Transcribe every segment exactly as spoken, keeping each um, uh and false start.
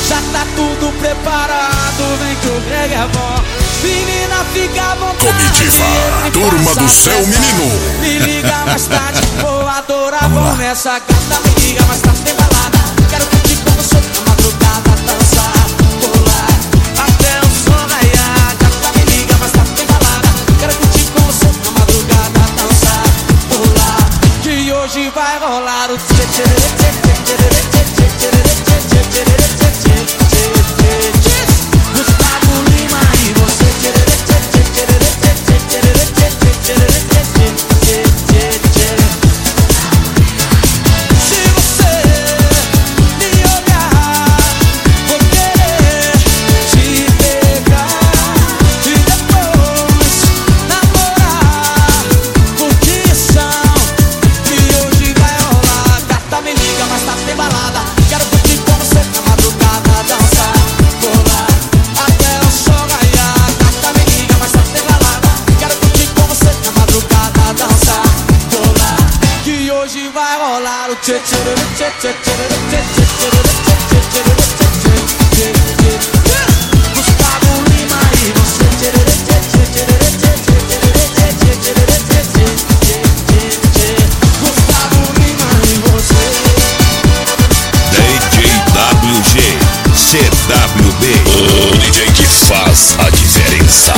Já tá tudo preparado, vem que o Greg é bom. Menina, fica à vontade. Comitiva, turma do céu, menino. Me liga mais tarde, vou adorar. Vamos nessa gata, me liga mais tarde, tem balada. Quero curtir com você na madrugada, dançar, pular até o som raiar. Gata, me liga mais tarde, tem balada. Quero curtir com você na madrugada, dançar, pular. Que hoje vai rolar o tchê tchê tchê tchê tchê tchê tchê tchê tchê tchê tchê tchê tchê tchê. Gustavo Lima e você. Se você me olhar, vou querer te pegar e depois namorar. Curtição que hoje vai rolar. Gata, me liga, mas tá sem balada. Quero curtir com você na madrugada, dançar, pular até o sol raiar. Gata, me liga, mas tá sem balada. Quero curtir com você na madrugada, dançar, pular. Que hoje vai rolar o tchê tchê tchê tchê tchê tchê tchê tchê tchê tchê. Gustavo Lima e você. Tchê tchê tchê tchê tchê tchê tchê tchê tchê. Gustavo Lima e você. D J W G C W B, o D J que faz a diferença.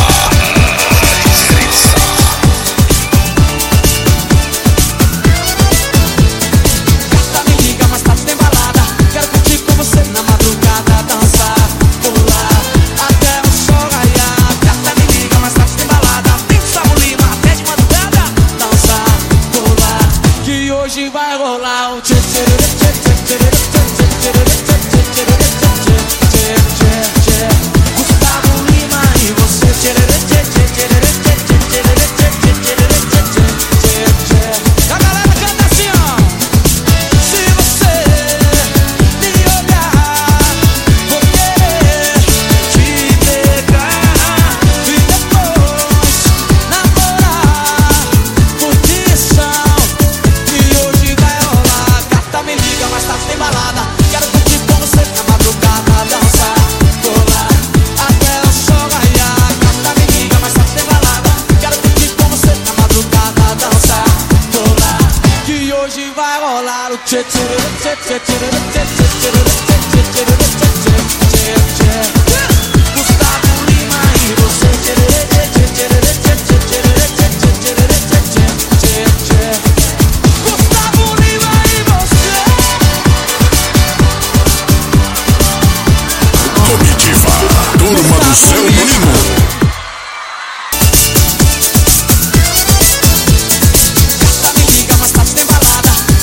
Gata, me liga, mas tá sem balada. Quero curtir com você na madrugada, dançar, pular até o sol raiar. Gata, me liga, mas tá sem balada. Tem Gustavo Lima até de madrugada, dançar, pular. Que hoje vai rolar o tchê tchê tchê tchê tchê tchê tchê tchê tchê tchê tchê. Gustavo Lima e você. Tchê tchê tchê tchê tchê tchê tchê tchê tchê. A galera canta assim, ó. Se você me olhar, vou querer te pegar e depois namorar. Curtição que hoje vai rolar. Gata, me liga, mas tá sem balada. Quero curtir com você na madrugada, dançar, pular até o sol raiar. Gata, me liga, mas tá sem balada. Quero curtir com você na madrugada, dançar, pular. Que hoje vai rolar o tchê tchê tchê tchê tchê tchê tchê tchê tchê tchê. Gustavo Lima e você. Tchê tchê tchê tchê tchê tchê tchê tchê. Gustavo Lima e você. Comitiva, turma do céu, menino.